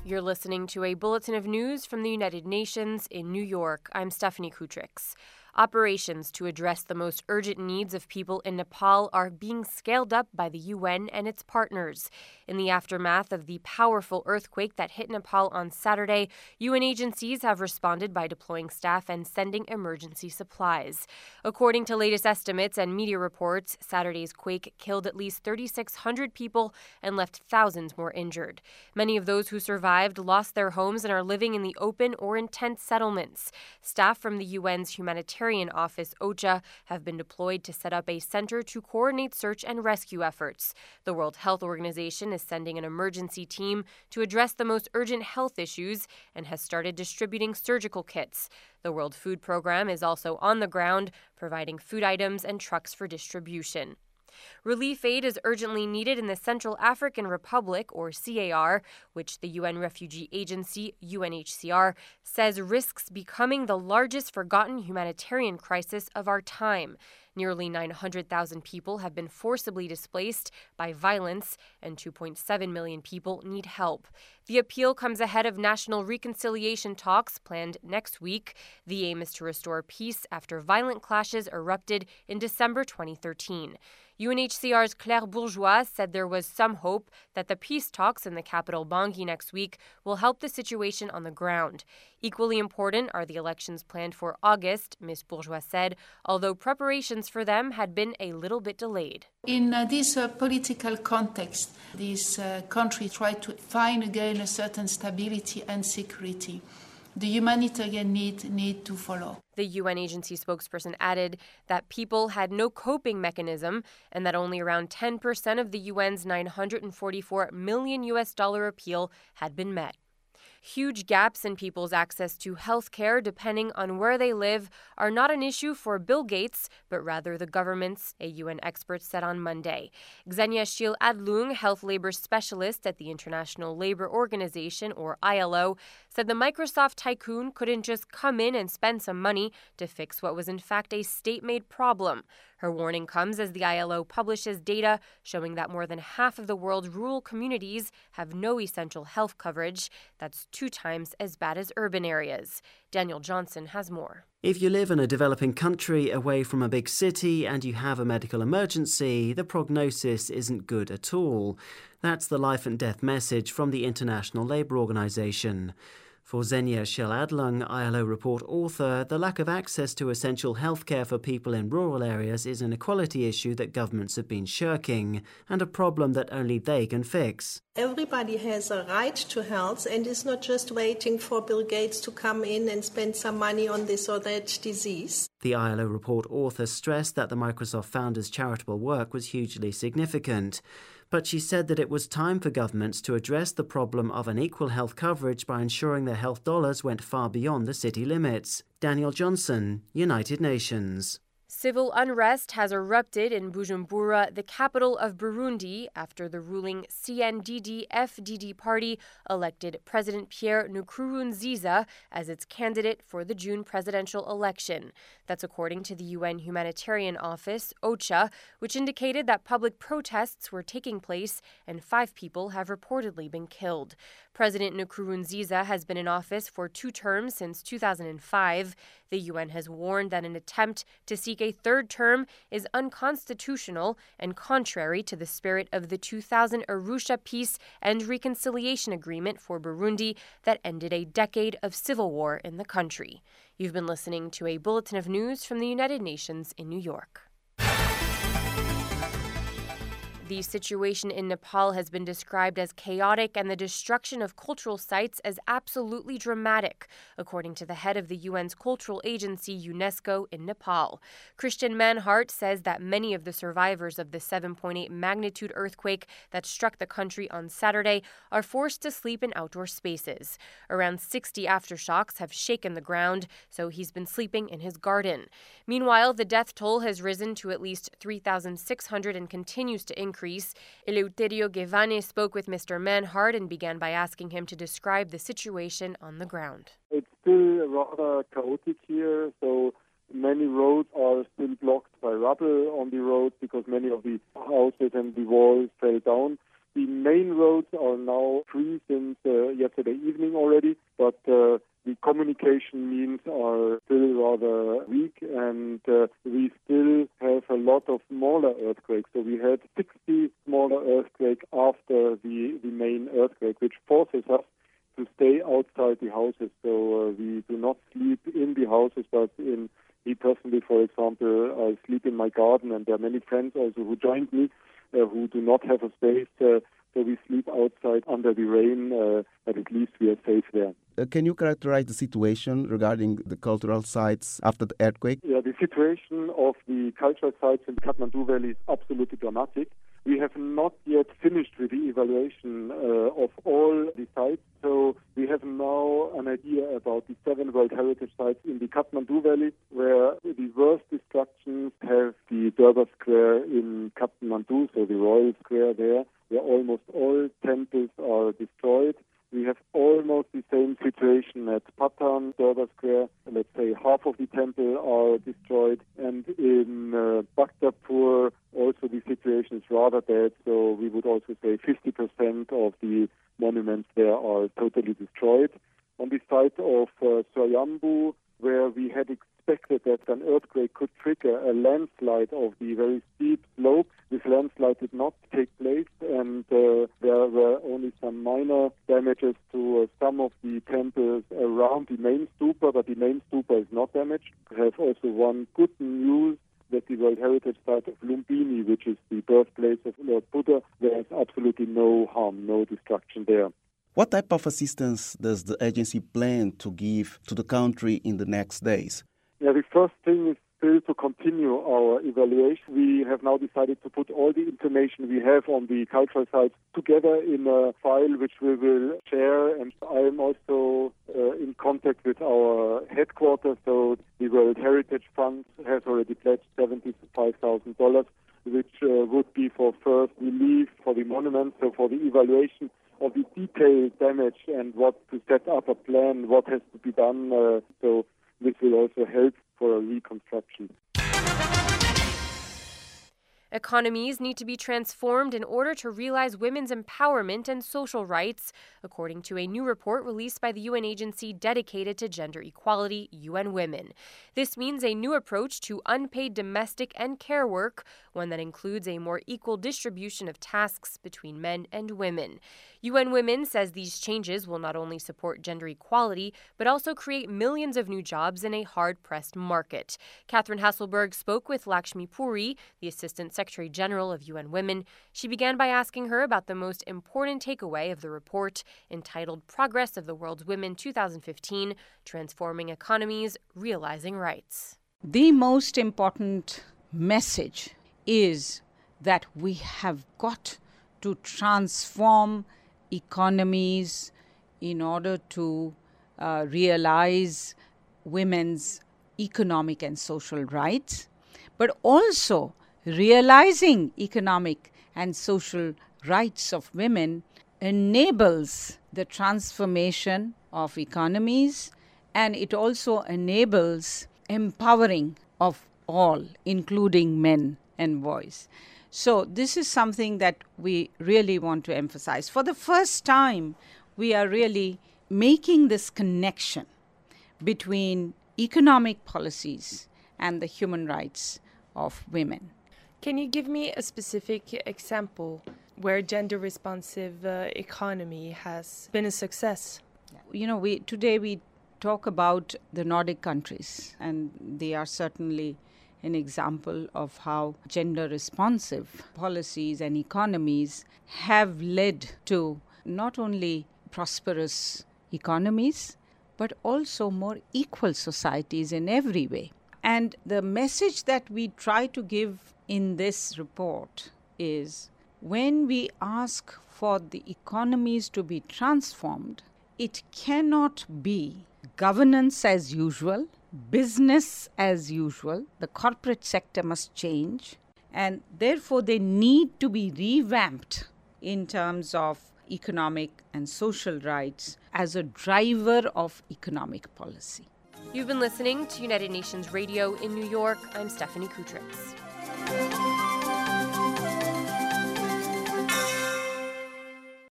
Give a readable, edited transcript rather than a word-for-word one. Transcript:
You're listening to a bulletin of news from the United Nations in New York. I'm Stephanie Kutrix. Operations to address the most urgent needs of people in Nepal are being scaled up by the UN and its partners. In the aftermath of the powerful earthquake that hit Nepal on Saturday, UN agencies have responded by deploying staff and sending emergency supplies. According to latest estimates and media reports, Saturday's quake killed at least 3,600 people and left thousands more injured. Many of those who survived lost their homes and are living in the open or in tent settlements. Staff from the UN's humanitarian office, OCHA, have been deployed to set up a center to coordinate search and rescue efforts. The World Health Organization is sending an emergency team to address the most urgent health issues and has started distributing surgical kits. The World Food Program is also on the ground, providing food items and trucks for distribution. Relief aid is urgently needed in the Central African Republic, or CAR, which the UN Refugee Agency, UNHCR, says risks becoming the largest forgotten humanitarian crisis of our time. Nearly 900,000 people have been forcibly displaced by violence, and 2.7 million people need help. The appeal comes ahead of national reconciliation talks planned next week. The aim is to restore peace after violent clashes erupted in December 2013. UNHCR's Claire Bourgeois said there was some hope that the peace talks in the capital Bangui next week will help the situation on the ground. Equally important are the elections planned for August, Ms. Bourgeois said, although preparations for them had been a little bit delayed. In this political context, this country tried to find again a certain stability and security. The humanitarian need to follow. The UN agency spokesperson added that people had no coping mechanism and that only around 10% of the UN's $944 million appeal had been met. Huge gaps in people's access to health care, depending on where they live, are not an issue for Bill Gates, but rather the governments, a UN expert said on Monday. Xenia Scheel-Adlung, health labor specialist at the International Labor Organization, or ILO, said the Microsoft tycoon couldn't just come in and spend some money to fix what was in fact a state-made problem. Her warning comes as the ILO publishes data showing that more than half of the world's rural communities have no essential health coverage. That's 2 times as bad as urban areas. Daniel Johnson has more. If you live in a developing country away from a big city and you have a medical emergency, the prognosis isn't good at all. That's the life and death message from the International Labour Organization. For Xenia Scheel-Adlung, ILO report author, the lack of access to essential healthcare for people in rural areas is an equality issue that governments have been shirking, and a problem that only they can fix. Everybody has a right to health and is not just waiting for Bill Gates to come in and spend some money on this or that disease. The ILO report author stressed that the Microsoft founder's charitable work was hugely significant. But she said that it was time for governments to address the problem of unequal health coverage by ensuring their health dollars went far beyond the city limits. Daniel Johnson, United Nations. Civil unrest has erupted in Bujumbura, the capital of Burundi, after the ruling CNDD-FDD party elected President Pierre Nkurunziza as its candidate for the June presidential election. That's according to the UN Humanitarian Office, OCHA, which indicated that public protests were taking place and 5 people have reportedly been killed. President Nkurunziza has been in office for 2 terms since 2005. The UN has warned that an attempt to seek a 3rd term is unconstitutional and contrary to the spirit of the 2000 Arusha Peace and Reconciliation Agreement for Burundi that ended a decade of civil war in the country. You've been listening to a bulletin of news from the United Nations in New York. The situation in Nepal has been described as chaotic and the destruction of cultural sites as absolutely dramatic, according to the head of the UN's cultural agency, UNESCO, in Nepal. Christian Manhart says that many of the survivors of the 7.8 magnitude earthquake that struck the country on Saturday are forced to sleep in outdoor spaces. Around 60 aftershocks have shaken the ground, so he's been sleeping in his garden. Meanwhile, the death toll has risen to at least 3,600 and continues to increase. Eleuterio Guevane spoke with Mr. Manhart and began by asking him to describe the situation on the ground. It's still rather chaotic here, so many roads are still blocked by rubble on the roads because many of the houses and the walls fell down. The main roads are now free since yesterday evening already, but the communication means are still rather weak, and we still have a lot of smaller earthquakes. So we had 60 smaller earthquakes after the main earthquake, which forces us to stay outside the houses. So we do not sleep in the houses, but me personally, for example, I sleep in my garden, and there are many friends also who joined me who do not have a space. So we sleep outside under the rain, but at least we are safe there. Can you characterize the situation regarding the cultural sites after the earthquake? Yeah, the situation of the cultural sites in the Kathmandu Valley is absolutely dramatic. We have not yet finished with the evaluation of all the sites, so we have now an idea about the 7 World Heritage Sites in the Kathmandu Valley, where the worst destructions have the Durbar Square in Kathmandu, so the Royal Square there, where almost all temples are destroyed. We have almost the same situation at Patan, Durbar Square. Let's say half of the temple are destroyed. And in Bhaktapur, also the situation is rather bad. So we would also say 50% of the monuments there are totally destroyed. On the site of Swayambhu, where we had expected that an earthquake could trigger a landslide of the very steep slope, this landslide did not take place, and there were only some minor damages to some of the temples around the main stupa, but the main stupa is not damaged. We have also one good news, that the World Heritage Site of Lumbini, which is the birthplace of Lord Buddha, there is absolutely no harm, no destruction there. What type of assistance does the agency plan to give to the country in the next days? Yeah, the first thing is still to continue our evaluation. We have now decided to put all the information we have on the cultural sites together in a file which we will share. And I am also in contact with our headquarters. So the World Heritage Fund has already pledged $75,000, which would be for first relief for the monuments, so for the evaluation of the detailed damage and what to set up a plan, what has to be done. So this will also help for a reconstruction. Economies need to be transformed in order to realize women's empowerment and social rights, according to a new report released by the UN agency dedicated to gender equality, UN Women. This means a new approach to unpaid domestic and care work, one that includes a more equal distribution of tasks between men and women. UN Women says these changes will not only support gender equality, but also create millions of new jobs in a hard-pressed market. Catherine Hasselberg spoke with Lakshmi Puri, the Assistant Secretary General of UN Women. She began by asking her about the most important takeaway of the report, entitled Progress of the World's Women 2015, Transforming Economies, Realizing Rights. The most important message is that we have got to transform economies in order to realize women's economic and social rights, but also realizing economic and social rights of women enables the transformation of economies, and it also enables empowering of all, including men and boys. So this is something that we really want to emphasize. For the first time, we are really making this connection between economic policies and the human rights of women. Can you give me a specific example where gender-responsive economy has been a success? You know, today we talk about the Nordic countries, and they are certainly an example of how gender-responsive policies and economies have led to not only prosperous economies, but also more equal societies in every way. And the message that we try to give in this report is, when we ask for the economies to be transformed, it cannot be governance as usual, business as usual. The corporate sector must change, and therefore they need to be revamped in terms of economic and social rights as a driver of economic policy. You've been listening to United Nations Radio in New York. I'm Stephanie Kutrix.